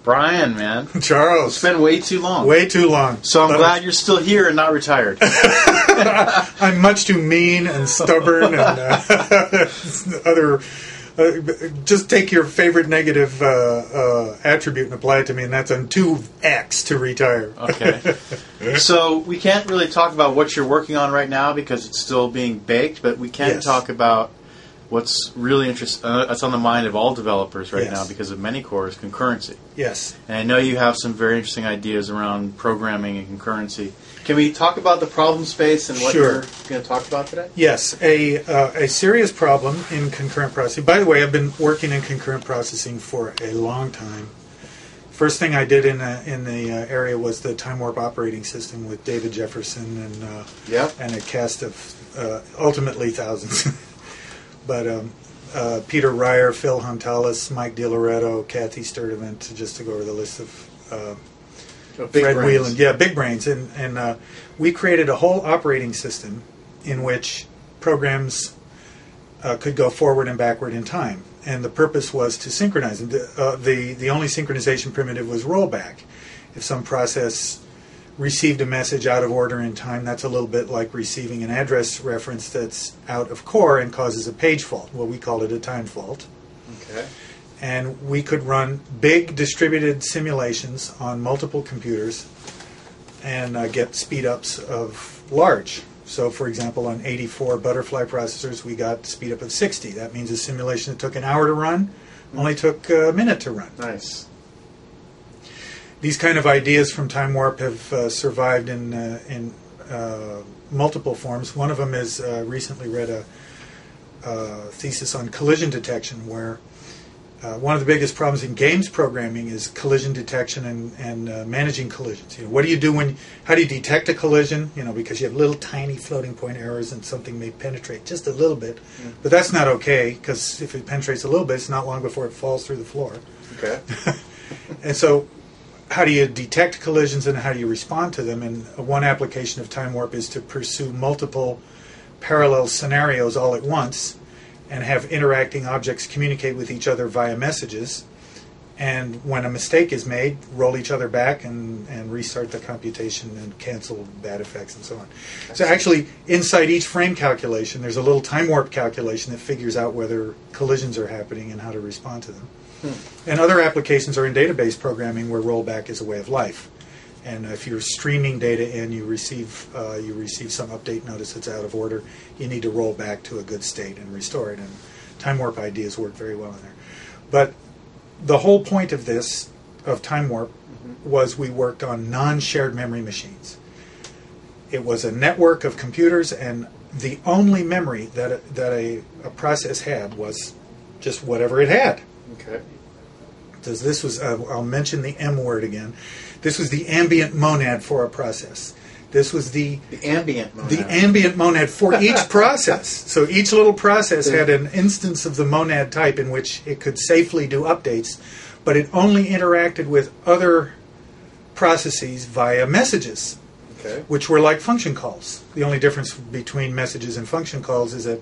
Brian, man. Charles. It's been way too long. Way too long. So I'm glad you're still here and not retired. I'm much too mean and stubborn and other... just take your favorite negative attribute and apply it to me, and that's on 2x to retire. Okay. So we can't really talk about what you're working on right now because it's still being baked, but we can talk about what's really interesting. That's on the mind of all developers right now because of many cores, concurrency. Yes. And I know you have some very interesting ideas around programming and concurrency. Can we talk about the problem space and what you're going to talk about today? Yes, a serious problem in concurrent processing. By the way, I've been working in concurrent processing for a long time. First thing I did in the area was the time warp operating system with David Jefferson and a cast of ultimately thousands. But Peter Ryer, Phil Huntalis, Mike DiLoretto, Kathy Sturdivant, just to go over the list of Fred Whelan. Yeah, big brains. And we created a whole operating system in which programs could go forward and backward in time. And the purpose was to synchronize. And the only synchronization primitive was rollback. If some process received a message out of order in time, that's a little bit like receiving an address reference that's out of core and causes a page fault. Well, we called it a time fault. Okay. And we could run big distributed simulations on multiple computers and get speed-ups of large. So, for example, on 84 Butterfly processors, we got speed up of 60. That means a simulation that took an hour to run only took a minute to run. Nice. These kind of ideas from Time Warp have survived in multiple forms. One of them is recently read a thesis on collision detection, where one of the biggest problems in games programming is collision detection and managing collisions. What do you do how do you detect a collision? Because you have little tiny floating point errors and something may penetrate just a little bit. But that's not okay, because if it penetrates a little bit, it's not long before it falls through the floor. Okay. And so how do you detect collisions and how do you respond to them? And one application of Time Warp is to pursue multiple parallel scenarios all at once and have interacting objects communicate with each other via messages. And when a mistake is made, roll each other back and restart the computation and cancel bad effects and so on. So actually, inside each frame calculation, there's a little time warp calculation that figures out whether collisions are happening and how to respond to them. And other applications are in database programming where rollback is a way of life. And if you're streaming data in, you receive some update notice that's out of order, you need to roll back to a good state and restore it. And Time Warp ideas work very well in there. But the whole point of Time Warp, was we worked on non-shared memory machines. It was a network of computers, and the only memory that a process had was just whatever it had. Okay. Because this was, I'll mention the M word again. This was the ambient monad for a process. This was the ambient monad. The ambient monad for each process. So each little process had an instance of the monad type in which it could safely do updates, but it only interacted with other processes via messages, which were like function calls. The only difference between messages and function calls is that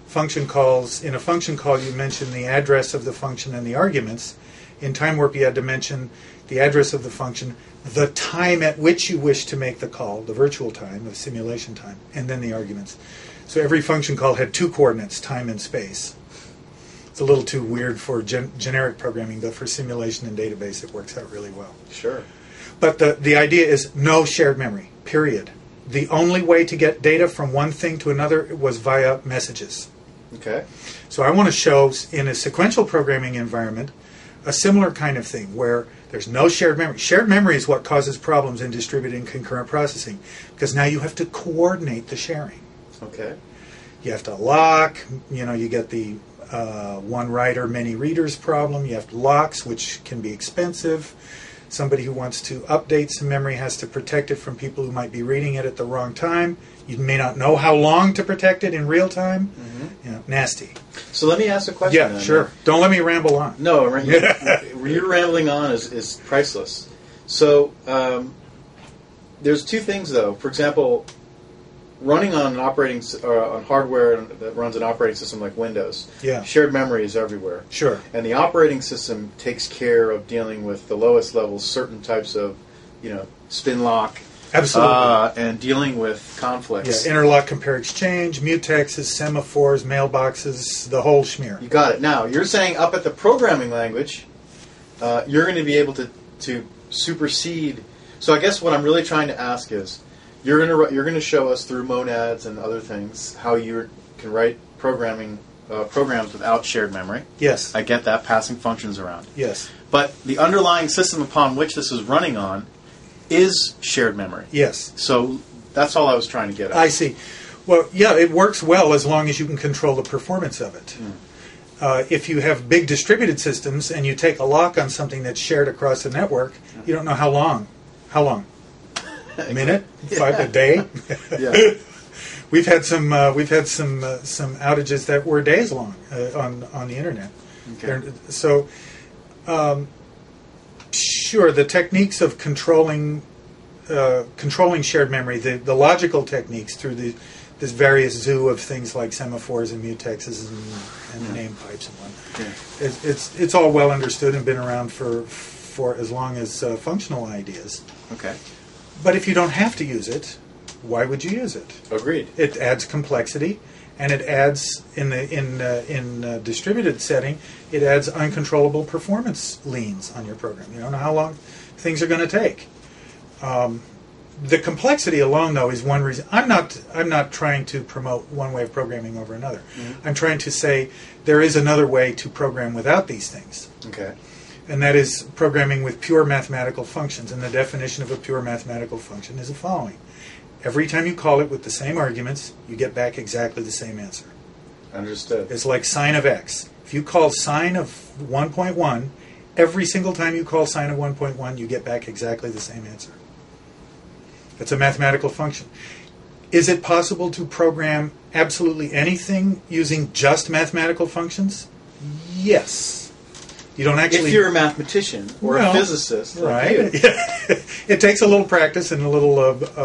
in a function call you mention the address of the function and the arguments. In Time Warp you had to mention the address of the function, the time at which you wish to make the call, the virtual time, the simulation time, and then the arguments. So every function call had two coordinates, time and space. It's a little too weird for generic programming, but for simulation and database it works out really well. Sure. But the idea is no shared memory, period. The only way to get data from one thing to another was via messages. Okay. So I want to show in a sequential programming environment a similar kind of thing where there's no shared memory. Shared memory is what causes problems in distributed and concurrent processing, because now you have to coordinate the sharing. Okay. You have to lock, you get the one writer, many readers problem. You have locks, which can be expensive. Somebody who wants to update some memory has to protect it from people who might be reading it at the wrong time. You may not know how long to protect it in real time. Nasty. So let me ask a question. Yeah, then. sure. Don't let me ramble on. No, your rambling on is priceless. So there's two things, though. For example, running on on hardware that runs an operating system like Windows, yeah. shared memory is everywhere. Sure. And the operating system takes care of dealing with the lowest levels, certain types of, spin lock. Absolutely. And dealing with conflicts. Yeah, interlock, compare, exchange, mutexes, semaphores, mailboxes, the whole schmear. You got it. Now, you're saying up at the programming language, you're going to be able to supersede. So I guess what I'm really trying to ask is, you're going to show us through monads and other things how you can write programs without shared memory. Yes. I get that, passing functions around. Yes. But the underlying system upon which this is running on is shared memory. Yes. So that's all I was trying to get at. I see. Well, yeah, it works well as long as you can control the performance of it. If you have big distributed systems and you take a lock on something that's shared across the network, you don't know how long. How long? A minute? A day? Yeah. We've had some outages that were days long on the internet. Okay. So, sure, the techniques of controlling shared memory, the logical techniques through this various zoo of things like semaphores and mutexes and name pipes and whatnot. Yeah. It's all well understood and been around for as long as functional ideas. Okay. But if you don't have to use it, why would you use it? Agreed. It adds complexity, and it adds in distributed setting, it adds uncontrollable performance leans on your program. You don't know how long things are going to take. The complexity alone, though, is one reason. I'm not trying to promote one way of programming over another. Mm-hmm. I'm trying to say there is another way to program without these things. Okay. And that is programming with pure mathematical functions. And the definition of a pure mathematical function is the following. Every time you call it with the same arguments, you get back exactly the same answer. Understood. It's like sine of x. If you call sine of 1.1, every single time you call sine of 1.1, you get back exactly the same answer. That's a mathematical function. Is it possible to program absolutely anything using just mathematical functions? Yes. You don't actually. If you're a mathmatician or a physicist, right? Like you. It takes a little practice and a little,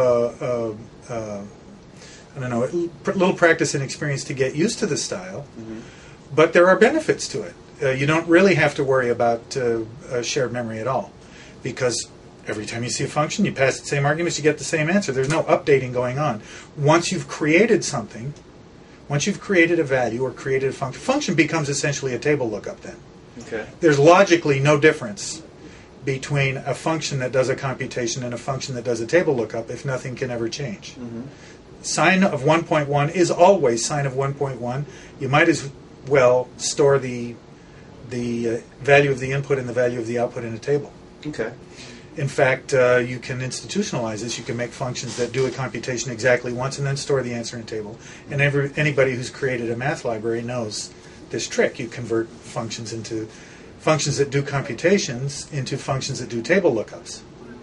a little practice and experience to get used to the style. Mm-hmm. But there are benefits to it. You don't really have to worry about shared memory at all, because every time you see a function, you pass the same arguments, you get the same answer. There's no updating going on. Once you've created something, once you've created a value or created a function becomes essentially a table lookup then. Okay. There's logically no difference between a function that does a computation and a function that does a table lookup if nothing can ever change. Mm-hmm. Sine of 1.1 is always sine of 1.1. You might as well store the value of the input and the value of the output in a table. Okay. In fact, you can institutionalize this. You can make functions that do a computation exactly once and then store the answer in a table. And anybody who's created a math library knows this trick. You convert functions that do computations into functions that do table lookups.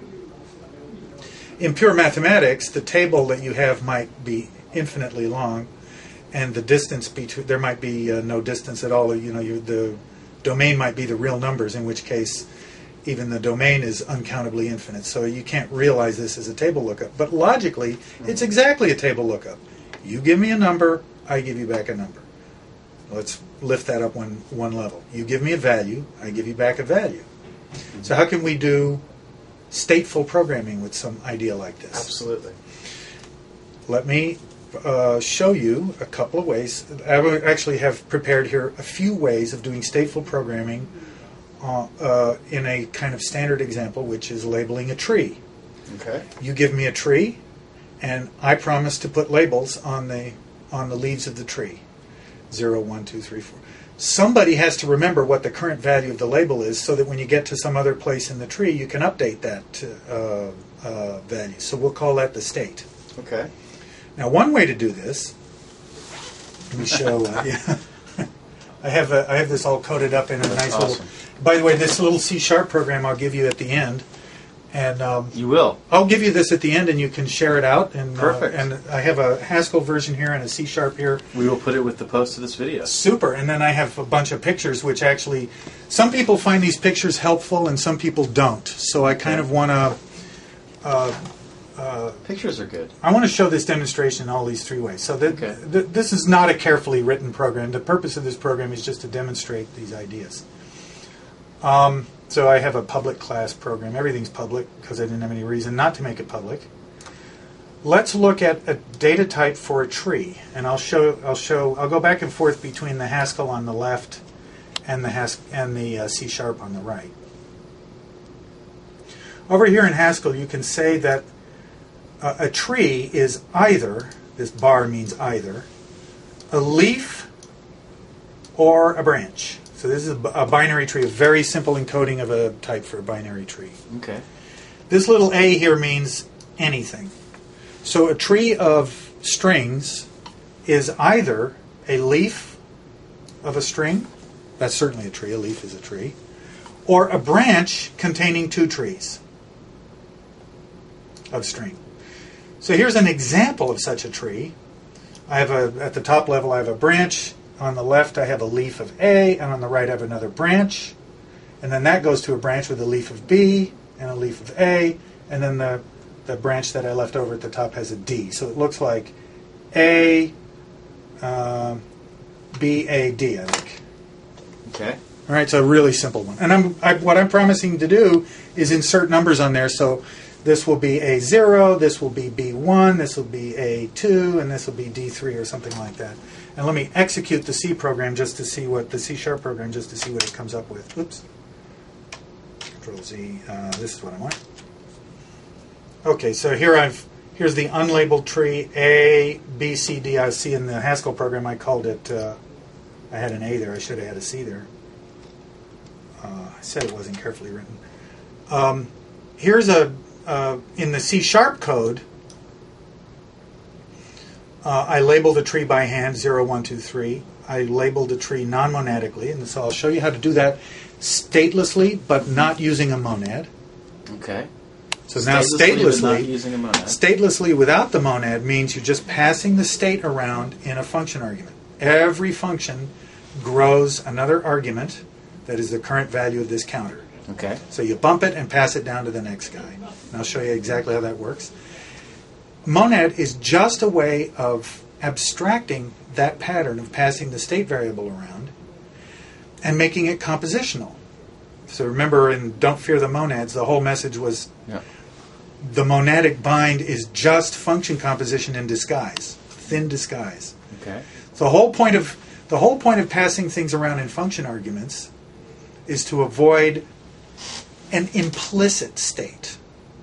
In pure mathematics, the table that you have might be infinitely long, and the distance between there might be no distance at all. The domain might be the real numbers, in which case even the domain is uncountably infinite. So you can't realize this as a table lookup. But logically, it's exactly a table lookup. You give me a number, I give you back a number. Let's lift that up one level. You give me a value, I give you back a value. So how can we do stateful programming with some idea like this? Absolutely. Let me show you a couple of ways. I actually have prepared here a few ways of doing stateful programming in a kind of standard example, which is labeling a tree. Okay. You give me a tree, and I promise to put labels on the leaves of the tree. 0, 1, 2, 3, 4. Somebody has to remember what the current value of the label is, so that when you get to some other place in the tree, you can update that value. So we'll call that the state. Okay. Now, one way to do this, let me show. I have this all coded up in a nice awesome. little. By the way, this little C# program I'll give you at the end, and you will. I'll give you this at the end, and you can share it out. And perfect. And I have a Haskell version here and a C# here. We will put it with the post of this video. Super. And then I have a bunch of pictures, which actually, some people find these pictures helpful, and some people don't. So I kind of want to Pictures are good. I want to show this demonstration in all these three ways. So this is not a carefully written program. The purpose of this program is just to demonstrate these ideas. So I have a public class program. Everything's public because I didn't have any reason not to make it public. Let's look at a data type for a tree, and I'll go back and forth between the Haskell on the left and the C# on the right. Over here in Haskell, you can say that a tree is either, this bar means either, a leaf or a branch. So this is a binary tree, a very simple encoding of a type for a binary tree. Okay. This little a here means anything. So a tree of strings is either a leaf of a string, that's certainly a tree, a leaf is a tree, or a branch containing two trees of string. So here's an example of such a tree. I have at the top level I have a branch. On the left I have a leaf of A, and on the right I have another branch. And then that goes to a branch with a leaf of B and a leaf of A, and then the branch that I left over at the top has a D. So it looks like A, B, A, D, I think. Okay. All right, so a really simple one. And what I'm promising to do is insert numbers on there. So this will be A0, this will be B1, this will be A2, and this will be D3 or something like that. And let me execute the C program just to see what the C# program just to see what it comes up with. Oops. Control Z. This is what I want. Okay, so here's the unlabeled tree A, B, C, D. I see in the Haskell program I called it. I had an A there. I should have had a C there. I said it wasn't carefully written. Here's in the C# code, I labeled a tree by hand, 0, 1, 2, 3. I labeled a tree non-monadically, and so I'll show you how to do that statelessly, but not using a monad. Okay. So now statelessly, using a monad. Statelessly without the monad means you're just passing the state around in a function argument. Every function grows another argument that is the current value of this counter. Okay. So you bump it and pass it down to the next guy. And I'll show you exactly how that works. Monad is just a way of abstracting that pattern of passing the state variable around and making it compositional. So remember in Don't Fear the Monads, the whole message was the monadic bind is just function composition in disguise, thin disguise. Okay. So the whole point of passing things around in function arguments is to avoid an implicit state.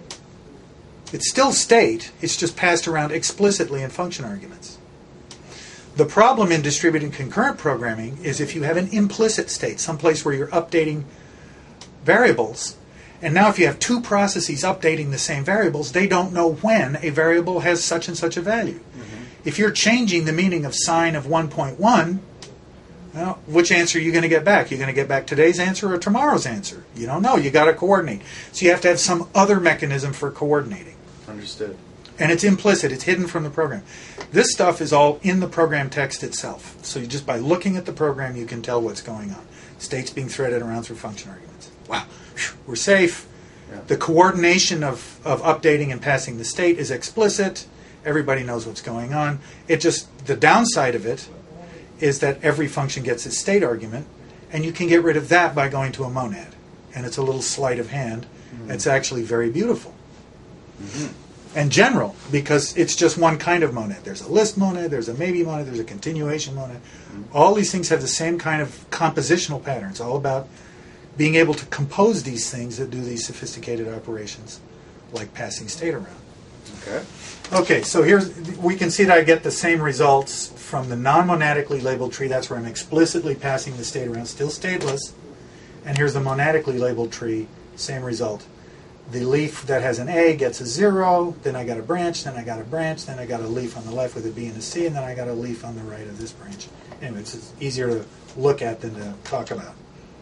It's still state, it's just passed around explicitly in function arguments. The problem in distributed concurrent programming is if you have an implicit state, someplace where you're updating variables, and now if you have two processes updating the same variables, they don't know when a variable has such and such a value. Mm-hmm. If you're changing the meaning of sine of 1.1, well, which answer are you going to get back? You're going to get back today's answer or tomorrow's answer? You don't know. You got to coordinate. So you have to have some other mechanism for coordinating. Understood. And it's implicit. It's hidden from the program. This stuff is all in the program text itself. So you just by looking at the program, you can tell what's going on. States being threaded around through function arguments. Wow. We're safe. Yeah. The coordination of updating and passing the state is explicit. Everybody knows what's going on. The downside of it is that every function gets its state argument, and you can get rid of that by going to a monad. And it's a little sleight of hand. Mm-hmm. It's actually very beautiful. Mm-hmm. And general, because it's just one kind of monad. There's a list monad, there's a maybe monad, there's a continuation monad. Mm-hmm. All these things have the same kind of compositional pattern. It's all about being able to compose these things that do these sophisticated operations, like passing state around. Okay. Okay, so we can see that I get the same results from the non-monadically labeled tree. That's where I'm explicitly passing the state around, still stateless. And here's the monadically labeled tree, same result. The leaf that has an A gets a 0, then I got a branch, then I got a branch, then I got a leaf on the left with a B and a C, and then I got a leaf on the right of this branch. Anyway, it's easier to look at than to talk about.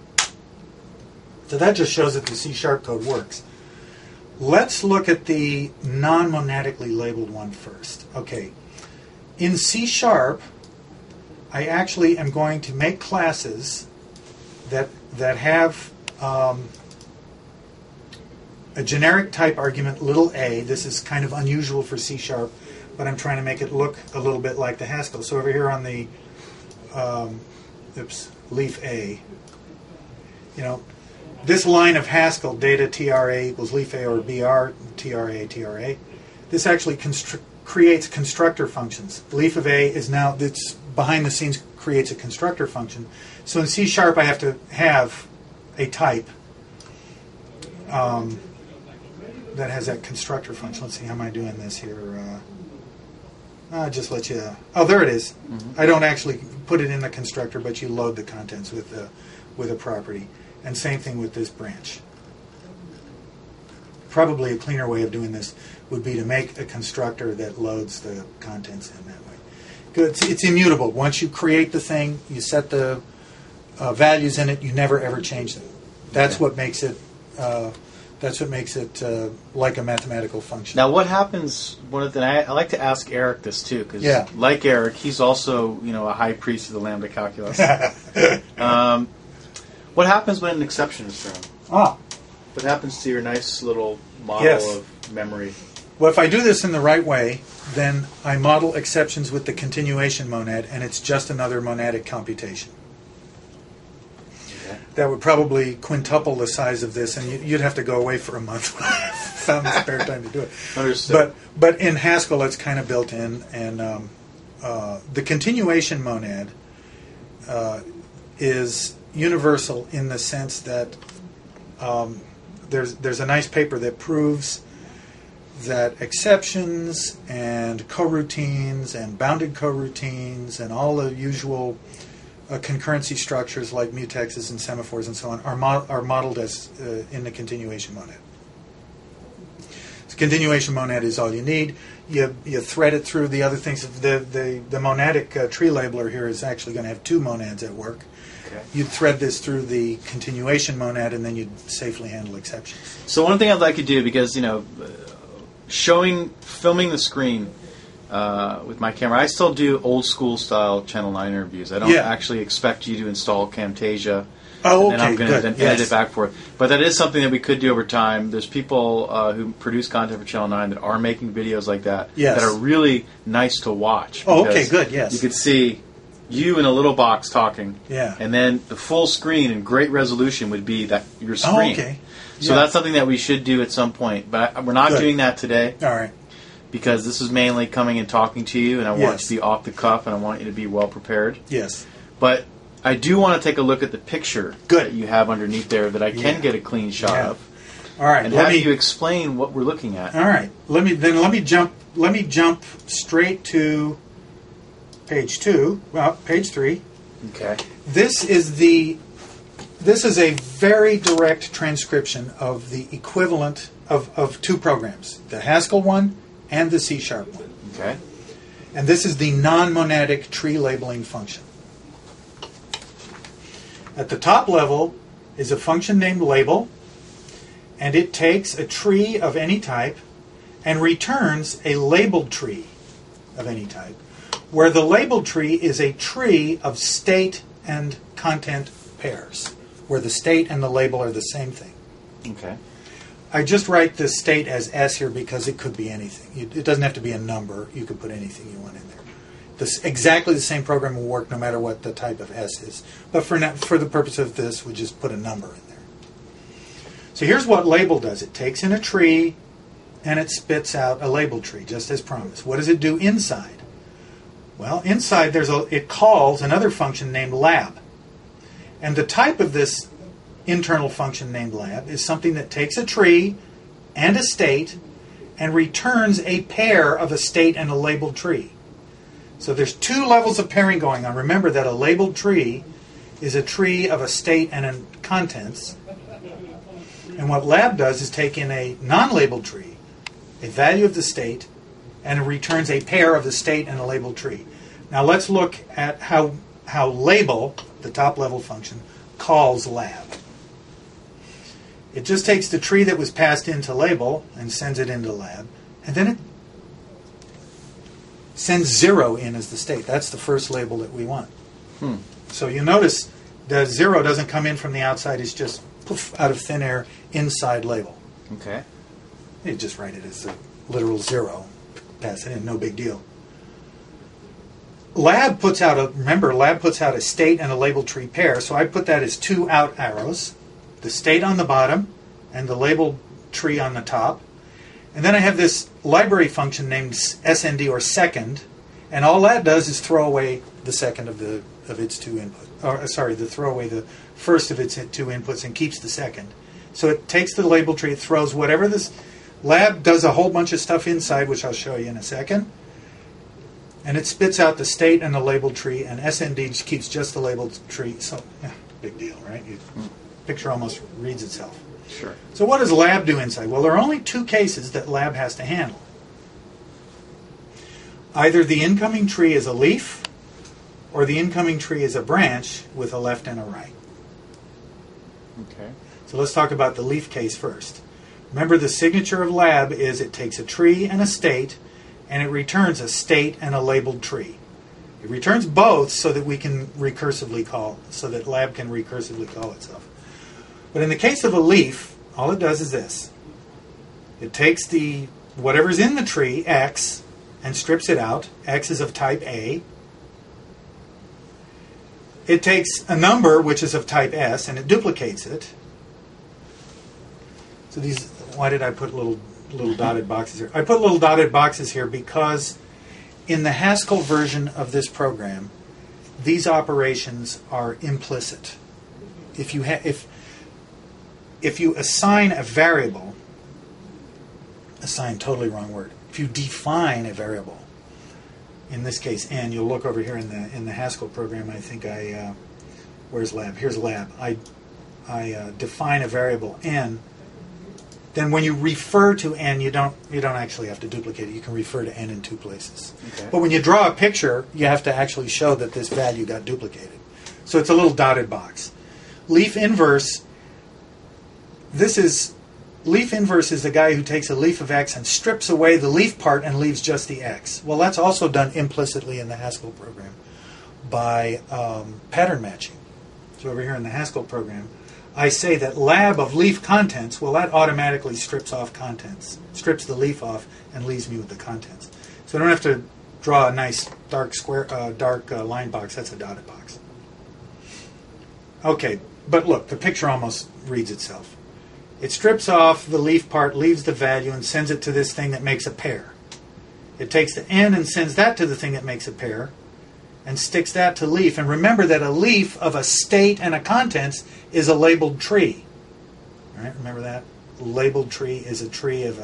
So that just shows that the C# code works. Let's look at the non-monadically labeled one first. Okay, in C#, I actually am going to make classes that have a a generic type argument, little a. This is kind of unusual for C#, but I'm trying to make it look a little bit like the Haskell. So over here on the leaf A, this line of Haskell, data TRA equals leaf A or BR, TRA. This actually creates constructor functions. Leaf of A is now, it's behind the scenes creates a constructor function. So in C# I have to have a type that has that constructor function. Let's see, how am I doing this here? I'll just let you... Oh, there it is. Mm-hmm. I don't actually put it in the constructor, but you load the contents with a property. And same thing with this branch. Probably a cleaner way of doing this would be to make a constructor that loads the contents in that way. Good. It's immutable. Once you create the thing, you set the values in it, you never ever change them. That's what makes it... like a mathematical function. Now, what happens? I like to ask Eric this too, because like Eric, he's also a high priest of the lambda calculus. What happens when an exception is thrown? What happens to your nice little model of memory? Well, if I do this in the right way, then I model exceptions with the continuation monad, and it's just another monadic computation. That would probably quintuple the size of this, and you'd have to go away for a month. Found the spare time to do it. Understood. But in Haskell, it's kind of built in, and the continuation monad is universal in the sense that there's a nice paper that proves that exceptions and coroutines and bounded coroutines and all the usual concurrency structures like mutexes and semaphores and so on are modeled as in the continuation monad. So continuation monad is all you need. You thread it through the other things. The monadic tree labeler here is actually going to have two monads at work. Okay. You'd thread this through the continuation monad, and then you'd safely handle exceptions. So one thing I'd like to do, because filming the screen with my camera, I still do old school style Channel 9 interviews. I don't actually expect you to install Camtasia. Oh, and then I'm going to edit it back for it. But that is something that we could do over time. There's people who produce content for Channel 9 that are making videos like that that are really nice to watch. Oh, okay, good, yes. You could see you in a little box talking, yeah, and then the full screen in great resolution would be your screen. Oh, okay. So that's something that we should do at some point. But we're not doing that today. All right. Because this is mainly coming and talking to you, and I want it to be off the cuff, and I want you to be well prepared. Yes. But I do want to take a look at the picture that you have underneath there that I can get a clean shot of. All right. And have you explain what we're looking at. All right. Let me jump straight to page 2. Well, page 3. Okay. This is a very direct transcription of the equivalent of two programs, the Haskell one and the C# one. Okay. And this is the non-monadic tree labeling function. At the top level is a function named label, and it takes a tree of any type and returns a labeled tree of any type, where the labeled tree is a tree of state and content pairs, where the state and the label are the same thing. Okay. I just write the state as S here because it could be anything. It doesn't have to be a number. You could put anything you want in there. Exactly the same program will work no matter what the type of S is. But for the purpose of this, we just put a number in there. So here's what label does. It takes in a tree and it spits out a label tree, just as promised. What does it do inside? Well, inside it calls another function named lab. And the type of this internal function named lab is something that takes a tree and a state and returns a pair of a state and a labeled tree. So there's two levels of pairing going on. Remember that a labeled tree is a tree of a state and a contents. And what lab does is take in a non-labeled tree, a value of the state, and it returns a pair of the state and a labeled tree. Now let's look at how label, the top level function, calls lab. It just takes the tree that was passed into label and sends it into lab, and then it sends 0 in as the state. That's the first label that we want. So you notice the 0 doesn't come in from the outside, it's just poof, out of thin air inside label. Okay. You just write it as a literal 0. Pass it in, no big deal. Lab puts out a state and a label tree pair, so I put that as 2 out arrows. The state on the bottom and the label tree on the top. And then I have this library function named SND, or second, and all that does is throw away the second of its 2 inputs. Throw away the first of its 2 inputs and keeps the second. So it takes the label tree, it throws whatever this lab does a whole bunch of stuff inside, which I'll show you in a second. And it spits out the state and the label tree, and SND keeps just the label tree. So, big deal, right? Picture almost reads itself. Sure. So what does lab do inside? Well, there are only 2 cases that lab has to handle. Either the incoming tree is a leaf, or the incoming tree is a branch with a left and a right. Okay. So let's talk about the leaf case first. Remember, the signature of lab is it takes a tree and a state, and it returns a state and a labeled tree. It returns both so that we can recursively call, so that lab can recursively call itself. But in the case of a leaf, all it does is this. It takes whatever's in the tree, X, and strips it out. X is of type A. It takes a number, which is of type S, and it duplicates it. So why did I put little dotted boxes here? I put little dotted boxes here because in the Haskell version of this program, these operations are implicit. If you assign a variable, assign, totally wrong word. If you define a variable, in this case n, you'll look over here in the Haskell program. I think where's lab? Here's lab. I define a variable n. Then when you refer to n, you don't actually have to duplicate it. You can refer to n in 2 places. Okay. But when you draw a picture, you have to actually show that this value got duplicated. So it's a little dotted box. Leaf inverse. Leaf inverse is the guy who takes a leaf of X and strips away the leaf part and leaves just the X. Well, that's also done implicitly in the Haskell program by pattern matching. So over here in the Haskell program, I say that lab of leaf contents, well, that automatically strips off contents, strips the leaf off and leaves me with the contents. So I don't have to draw a nice dark line box. That's a dotted box. Okay, but look, the picture almost reads itself. It strips off the leaf part, leaves the value, and sends it to this thing that makes a pair. It takes the n and sends that to the thing that makes a pair, and sticks that to leaf. And remember that a leaf of a state and a contents is a labeled tree. All right, remember that? Labeled tree is a tree of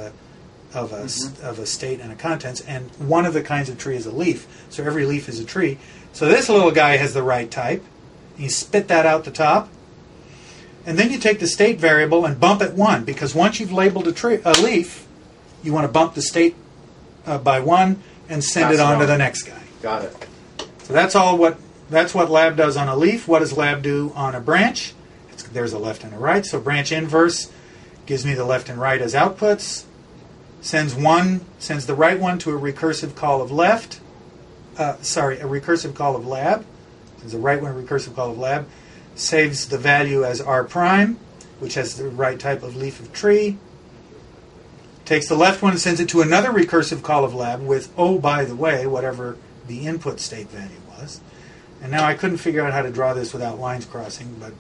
a state and a contents, and one of the kinds of tree is a leaf. So every leaf is a tree. So this little guy has the right type. You spit that out the top. And then you take the state variable and bump it 1, because once you've labeled a leaf, you want to bump the state by 1 and send it on to the next guy. Got it. So that's what lab does on a leaf. What does lab do on a branch? There's a left and a right. So branch inverse gives me the left and right as outputs. Sends the right one to a recursive call of left. A recursive call of lab. Sends the right one a recursive call of lab. Saves the value as R prime, which has the right type of leaf of tree. Takes the left one and sends it to another recursive call of lab with, oh, by the way, whatever the input state value was. And now I couldn't figure out how to draw this without lines crossing, but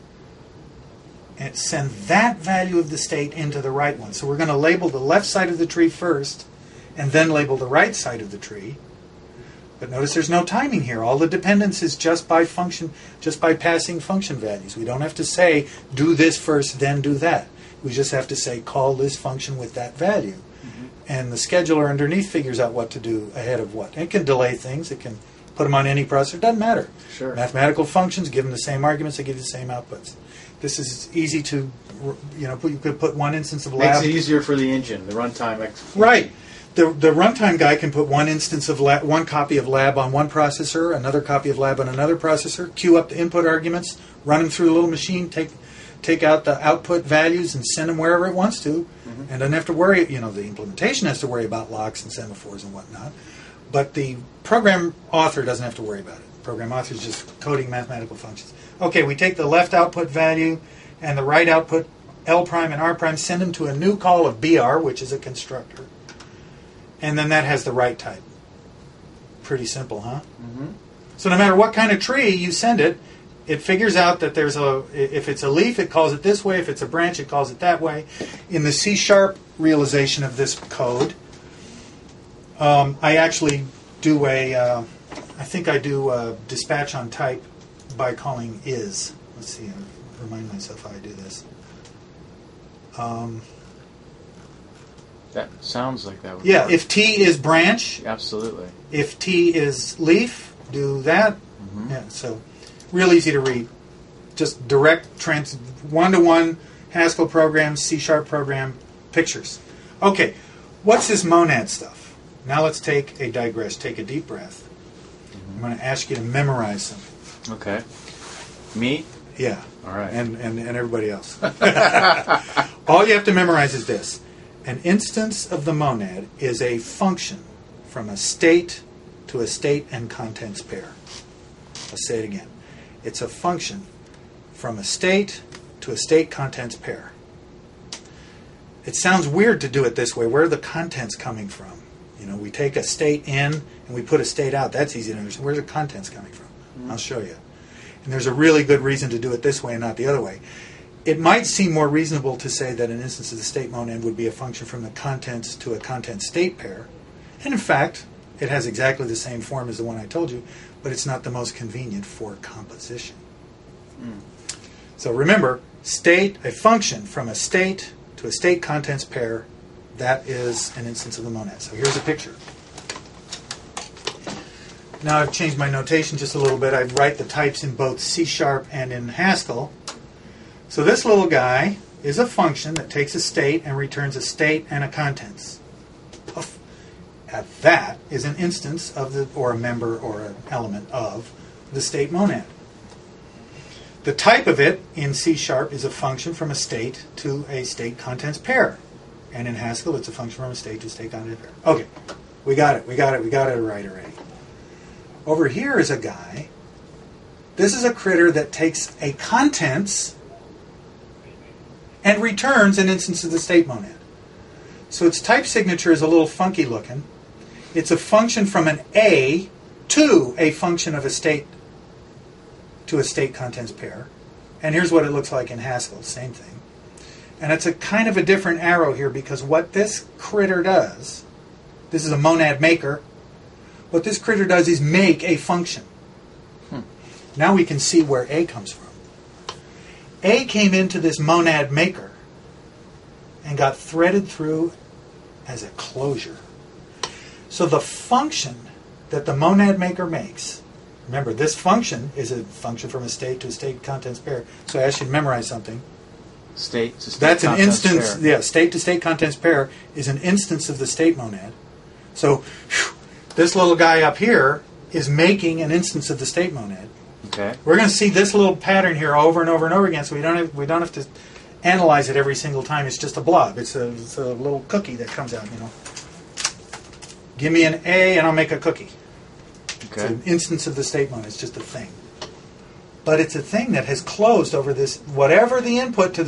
send that value of the state into the right one. So we're going to label the left side of the tree first, and then label the right side of the tree. But notice there's no timing here. All the dependence is just by passing function values. We don't have to say, do this first, then do that. We just have to say, call this function with that value. Mm-hmm. And the scheduler underneath figures out what to do ahead of what. It can delay things. It can put them on any processor. It doesn't matter. Sure. Mathematical functions, give them the same arguments, they give you the same outputs. This is easy to, you could put one instance of lab. Makes it easier for the engine, the runtime execution. Right. The runtime guy can put one instance of one copy of lab on one processor, another copy of lab on another processor, queue up the input arguments, run them through a little machine, take out the output values and send them wherever it wants to, and doesn't have to worry. The implementation has to worry about locks and semaphores and whatnot, but the program author doesn't have to worry about it. Program author is just coding mathematical functions. Okay, we take the left output value and the right output L prime and R prime, send them to a new call of BR, which is a constructor. And then that has the right type. Pretty simple, huh? Mm-hmm. So no matter what kind of tree you send it, it figures out that if it's a leaf, it calls it this way. If it's a branch, it calls it that way. In the C# realization of this code, I actually do I think I do a dispatch on type by calling is. Let's see, I'll remind myself how I do this. That sounds like that would Yeah, work. if T is branch, Absolutely. if T is leaf, do that. Mm-hmm. Yeah, so real easy to read. Just direct one-to-one Haskell program, C# program, pictures. Okay, what's this monad stuff? Now let's take a deep breath. I'm going to ask you to memorize something. Okay. Me? Yeah. All right. And everybody else. All you have to memorize is this. An instance of the monad is a function from a state to a state and contents pair. I'll say it again. It's a function from a state to a state contents pair. It sounds weird to do it this way. Where are the contents coming from? You know, we take a state in and we put a state out. That's easy to understand. Where's the contents coming from? Mm-hmm. I'll show you. And there's a really good reason to do it this way and not the other way. It might seem more reasonable to say that an instance of the state monad would be a function from the contents to a content state pair. And in fact, it has exactly the same form as the one I told you, but it's not the most convenient for composition. Mm. So remember, a function from a state to a state contents pair, that is an instance of the monad. So here's a picture. Now I've changed my notation just a little bit. I write the types in both C# and in Haskell. So this little guy is a function that takes a state and returns a state and a contents. That is an instance of or a member or an element of the state monad. The type of it in C# is a function from a state to a state contents pair. And in Haskell, it's a function from a state to a state contents pair. Okay, we got it right already. Over here is a guy. This is a critter that takes a contents and returns an instance of the state monad. So its type signature is a little funky looking. It's a function from an A to a function of a state to a state contents pair. And here's what it looks like in Haskell, same thing. And it's a kind of a different arrow here because what this critter does, this is a monad maker, what this critter does is make a function. Now we can see where A comes from. A came into this monad maker and got threaded through as a closure. So the function that the monad maker makes, remember this function is a function from a state to a state contents pair. So I asked you to memorize something. State to state That's an contents instance, pair. yeah, state to state contents pair is an instance of the state monad. So this little guy up here is making an instance of the state monad. Okay. We're going to see this little pattern here over and over and over again, so we don't have to analyze it every single time. It's just a blob. It's a little cookie that comes out, you know. Give me an A and I'll make a cookie. Okay. It's an instance of the state monad. It's just a thing. But it's a thing that has closed over this, whatever the input to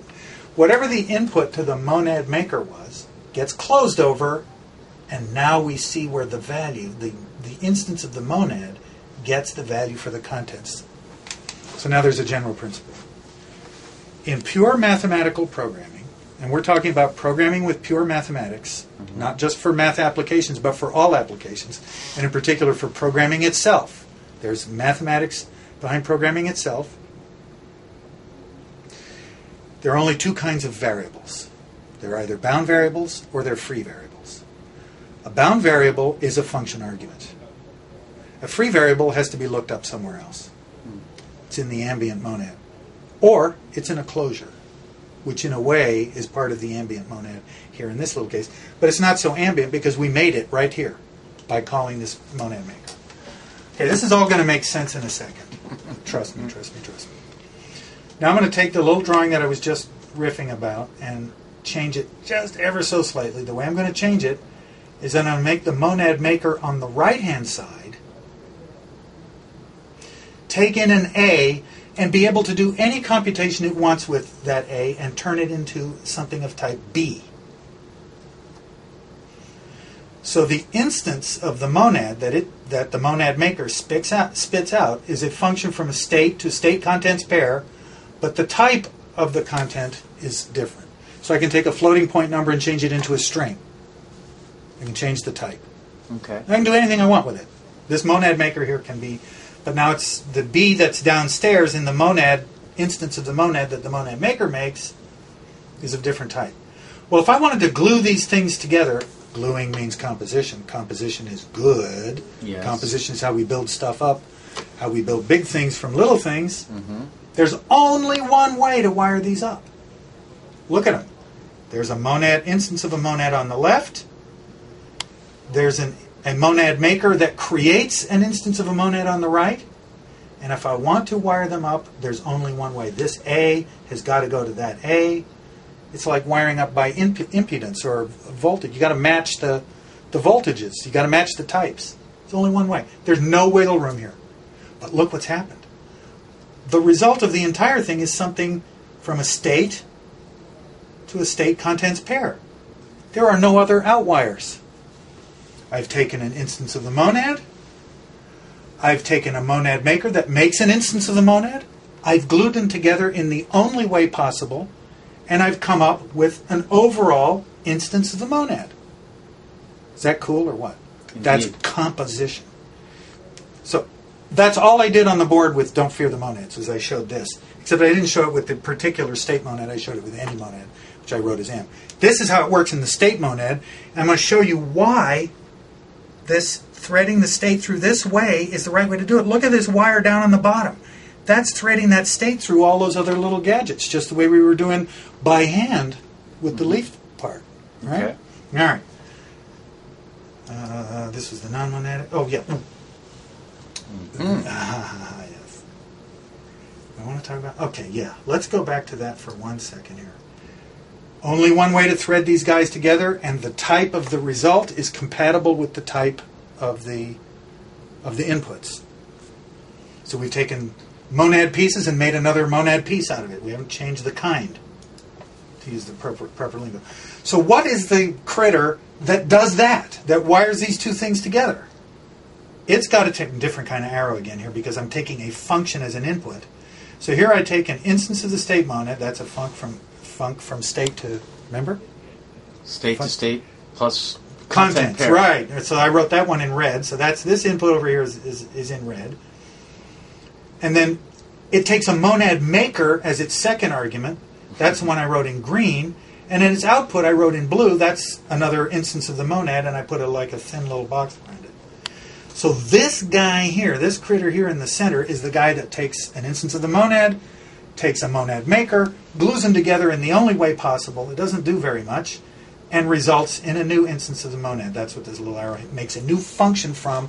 the monad maker was, gets closed over, and now we see where the value, the instance of the monad, gets the value for the contents. So now there's a general principle. In pure mathematical programming, and we're talking about programming with pure mathematics, not just for math applications, but for all applications, and in particular for programming itself. There's mathematics behind programming itself. There are only two kinds of variables. They're either bound variables or they're free variables. A bound variable is a function argument. A free variable has to be looked up somewhere else. It's in the ambient monad. Or it's in a closure, which in a way is part of the ambient monad here in this little case. But it's not so ambient because we made it right here by calling this monad maker. Okay, this is all going to make sense in a second. Trust me. Now I'm going to take the little drawing that I was just riffing about and change it just ever so slightly. The way I'm going to change it is that I'm going to make the monad maker on the right-hand side take in an A and be able to do any computation it wants with that A and turn it into something of type B. So the instance of the monad that the monad maker spits out is a function from a state to state contents pair, but the type of the content is different. So I can take a floating point number and change it into a string. I can change the type. Okay. I can do anything I want with it. This monad maker here can be, but now it's the B that's downstairs in the monad instance of the monad that the monad maker makes is of different type. Well, if I wanted to glue these things together, gluing means composition. Composition is good. Yes. Composition is how we build stuff up, how we build big things from little things. Mm-hmm. There's only one way to wire these up. Look at them. There's a monad instance of a monad on the left. There's a monad maker that creates an instance of a monad on the right. And if I want to wire them up, there's only one way. This A has got to go to that A. It's like wiring up by impedance or voltage. You got to match the voltages. You got to match the types. There's only one way. There's no wiggle room here. But look what's happened. The result of the entire thing is something from a state to a state contents pair. There are no other outliers. I've taken an instance of the monad. I've taken a monad maker that makes an instance of the monad. I've glued them together in the only way possible, and I've come up with an overall instance of the monad. Is that cool or what? Indeed. That's composition. So that's all I did on the board with Don't Fear the Monads, as I showed this. Except I didn't show it with the particular state monad. I showed it with any monad, which I wrote as M. This is how it works in the state monad. And I'm going to show you why this threading the state through this way is the right way to do it. Look at this wire down on the bottom. That's threading that state through all those other little gadgets, just the way we were doing by hand with the leaf part. Right? Okay. All right. This was the non-monadic. Oh, yeah. Yes. I want to talk about... Okay, yeah. Let's go back to that for 1 second here. Only one way to thread these guys together, and the type of the result is compatible with the type of the inputs. So we've taken monad pieces and made another monad piece out of it. We haven't changed the kind, to use the proper lingo. So what is the critter that does that wires these two things together? It's got to take a different kind of arrow again here because I'm taking a function as an input. So here I take an instance of the state monad. That's a func from state to, remember? State to state plus contents, pair. right. So I wrote that one in red. So that's this input over here is in red. And then it takes a monad maker as its second argument. That's the one I wrote in green. And in its output I wrote in blue. That's another instance of the monad, and I put like a thin little box behind it. So this guy here, this critter here in the center, is the guy that takes an instance of the monad, takes a monad maker, glues them together in the only way possible. It doesn't do very much, and results in a new instance of the monad. That's what this little arrow makes a new function from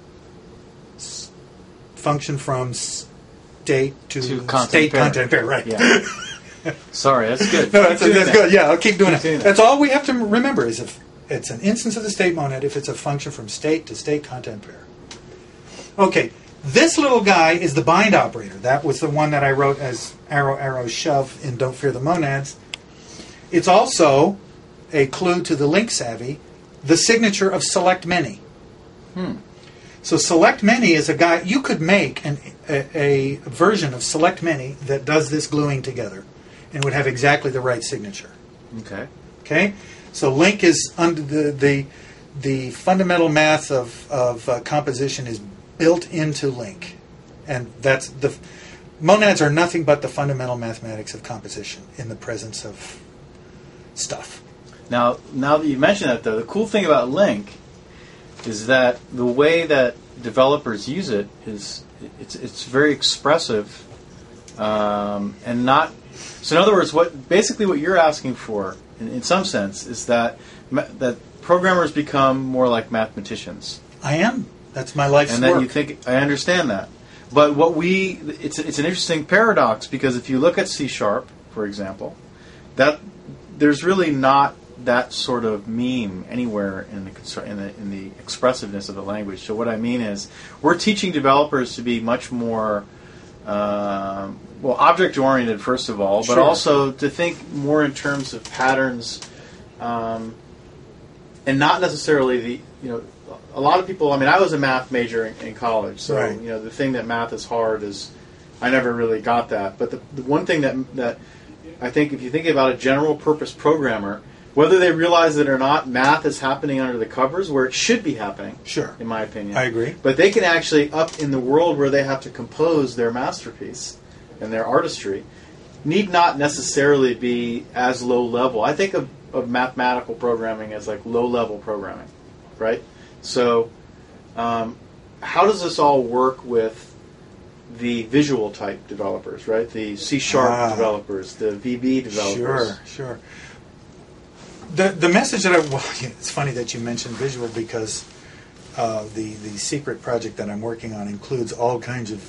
state to state content pair. Right. Yeah. Sorry, that's good. No, that's good. Yeah, I'll keep doing it. That. That's all we have to remember is if it's an instance of the state monad if it's a function from state to state content pair. Okay, this little guy is the bind operator. That was the one that I wrote as arrow, arrow, shove in Don't Fear the Monads. It's also a clue to the link savvy, the signature of select many. So select many is a guy, you could make a version of select many that does this gluing together and would have exactly the right signature. Okay? So link is under the fundamental math of composition is built into link. And that's the monads are nothing but the fundamental mathematics of composition in the presence of stuff. Now that you mention that, though, the cool thing about link is that the way that developers use it is it's very expressive and not. So in other words, what you're asking for, in some sense, is that programmers become more like mathematicians. I am. That's my life's work. And then you think, I understand that. But it's an interesting paradox because if you look at C#, for example, that there's really not that sort of meme anywhere in the expressiveness of the language. So what I mean is, we're teaching developers to be much more well, object-oriented, first of all, but Sure. also to think more in terms of patterns, and not necessarily a lot of people, I mean, I was a math major in college, so, Right. the thing that math is hard is, I never really got that. But the one thing that I think, if you think about a general-purpose programmer, whether they realize it or not, math is happening under the covers where it should be happening. Sure. In my opinion. I agree. But they can actually, up in the world where they have to compose their masterpiece and their artistry, need not necessarily be as low level. I think of mathematical programming as like low-level programming, right? So how does this all work with the visual type developers, right? The C# developers, the VB developers. Sure. The message that it's funny that you mentioned visual because the secret project that I'm working on includes all kinds of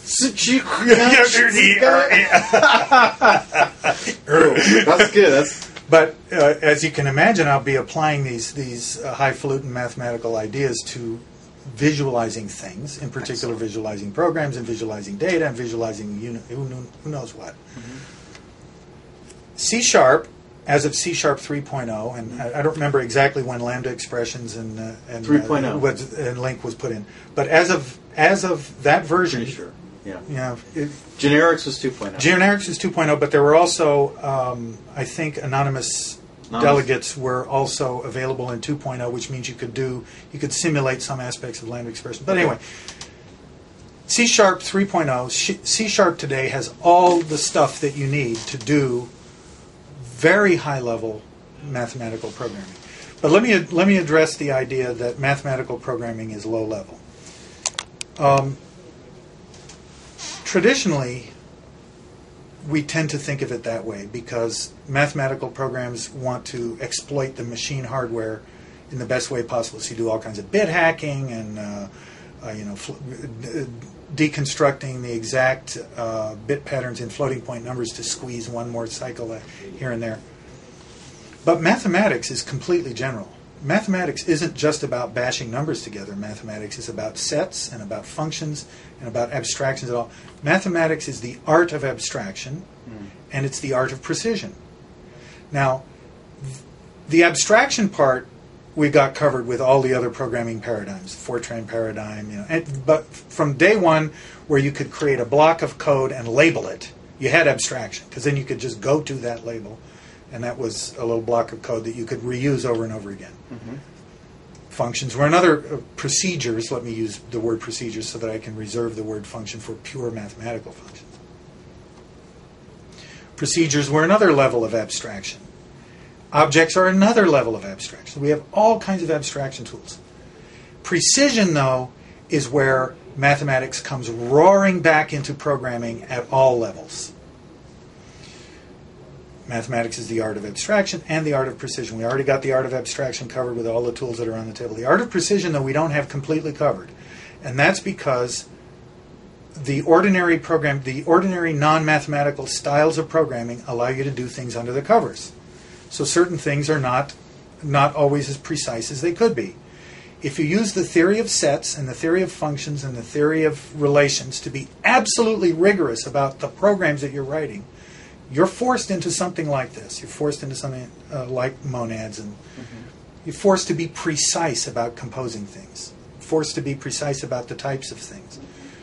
That's good. But as you can imagine, I'll be applying these highfalutin mathematical ideas to visualizing things, in particular visualizing programs and visualizing data and visualizing who knows what. Mm-hmm. C#, as of C# 3.0, and I don't remember exactly when lambda expressions and 3.0 and LINQ was put in, but as of that version, Pretty sure. Yeah. Generics was 2.0. Generics was 2.0, but there were also, I think, anonymous delegates were also available in 2.0, which means you could simulate some aspects of lambda expression. But anyway, C# 3.0, C# today has all the stuff that you need to do very high-level mathematical programming. But let me address the idea that mathematical programming is low-level. Traditionally, we tend to think of it that way because mathematical programs want to exploit the machine hardware in the best way possible. So you do all kinds of bit hacking and deconstructing the exact bit patterns in floating point numbers to squeeze one more cycle here and there. But mathematics is completely general. Mathematics isn't just about bashing numbers together. Mathematics is about sets and about functions and about abstractions at all. Mathematics is the art of abstraction, and it's the art of precision. Now, the abstraction part we got covered with all the other programming paradigms, Fortran paradigm, but from day one, where you could create a block of code and label it, you had abstraction, because then you could just go to that label, and that was a little block of code that you could reuse over and over again. Mm-hmm. Functions were another procedures. Let me use the word procedures so that I can reserve the word function for pure mathematical functions. Procedures were another level of abstraction. Objects are another level of abstraction. We have all kinds of abstraction tools. Precision, though, is where mathematics comes roaring back into programming at all levels. Mathematics is the art of abstraction and the art of precision. We already got the art of abstraction covered with all the tools that are on the table. The art of precision, though, we don't have completely covered. And that's because the ordinary non-mathematical styles of programming allow you to do things under the covers. So certain things are not always as precise as they could be. If you use the theory of sets and the theory of functions and the theory of relations to be absolutely rigorous about the programs that you're writing, you're forced into something like this. You're forced into something like monads, and you're forced to be precise about composing things, forced to be precise about the types of things.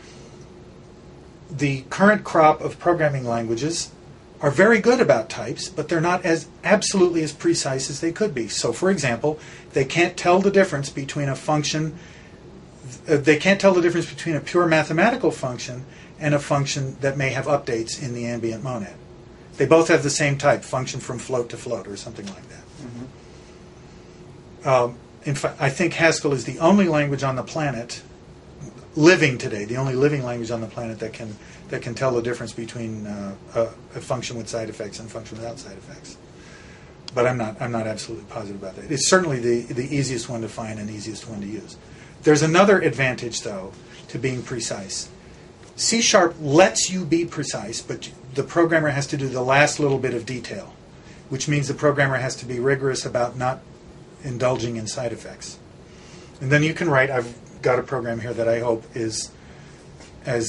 The current crop of programming languages are very good about types, but they're not as absolutely as precise as they could be. So, for example, they can't tell the difference between a function. They can't tell the difference between a pure mathematical function and a function that may have updates in the ambient monad. They both have the same type, function from float to float, or something like that. Mm-hmm. In fact, I think Haskell is the only language on the planet living today, the only living language on the planet that can tell the difference between a function with side effects and a function without side effects. But I'm not absolutely positive about that. It's certainly the easiest one to find and easiest one to use. There's another advantage, though, to being precise. C# lets you be precise, but the programmer has to do the last little bit of detail, which means the programmer has to be rigorous about not indulging in side effects. And then you can write, I've got a program here that I hope is as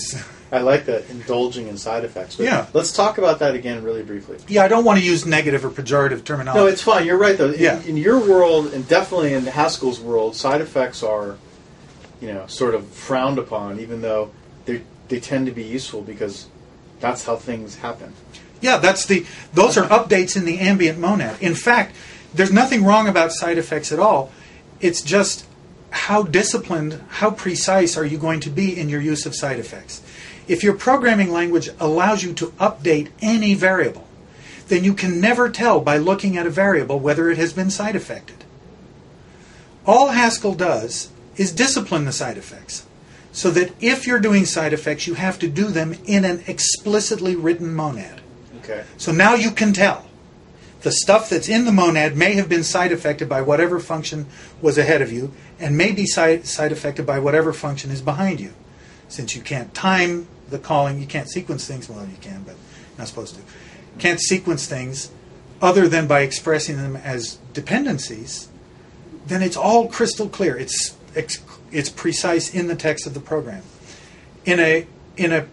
I like that, indulging in side effects. But yeah. Let's talk about that again really briefly. Yeah, I don't want to use negative or pejorative terminology. No, it's fine. You're right, though. Yeah. In your world, and definitely in Haskell's world, side effects are, sort of frowned upon, even though they tend to be useful because that's how things happen. Yeah, those are updates in the ambient monad. In fact, there's nothing wrong about side effects at all. It's just how disciplined, how precise are you going to be in your use of side effects? If your programming language allows you to update any variable, then you can never tell by looking at a variable whether it has been side effected. All Haskell does is discipline the side effects, so that if you're doing side effects, you have to do them in an explicitly written monad. Okay. So now you can tell. The stuff that's in the monad may have been side affected by whatever function was ahead of you, and may be side affected by whatever function is behind you. Since you can't time the calling, you can't sequence things, well you can, but you're not supposed to. You can't sequence things other than by expressing them as dependencies, then it's all crystal clear. It's precise in the text of the program. In a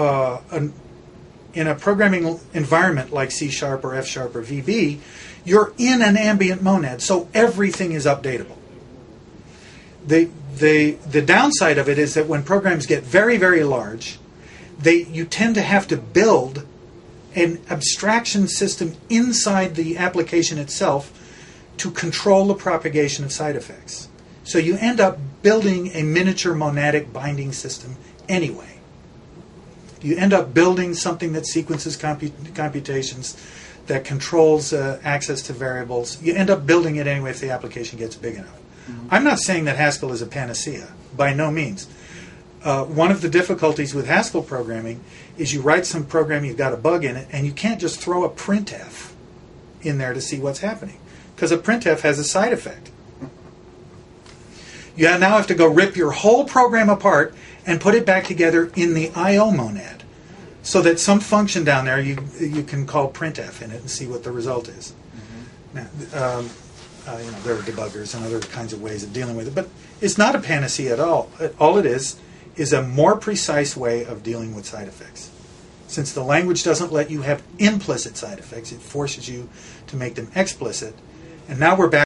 programming environment like C# or F# or VB, you're in an ambient monad, so everything is updatable. The downside of it is that when programs get very, very large, you tend to have to build an abstraction system inside the application itself to control the propagation of side effects. So you end up building a miniature monadic binding system anyway. You end up building something that sequences computations, that controls access to variables. You end up building it anyway if the application gets big enough. Mm-hmm. I'm not saying that Haskell is a panacea, by no means. One of the difficulties with Haskell programming is you write some program, you've got a bug in it, and you can't just throw a printf in there to see what's happening, because a printf has a side effect. You now have to go rip your whole program apart and put it back together in the I/O monad, so that some function down there you can call printf in it and see what the result is. Mm-hmm. Now, there are debuggers and other kinds of ways of dealing with it, but it's not a panacea at all. All it is a more precise way of dealing with side effects. Since the language doesn't let you have implicit side effects, it forces you to make them explicit. And now we're back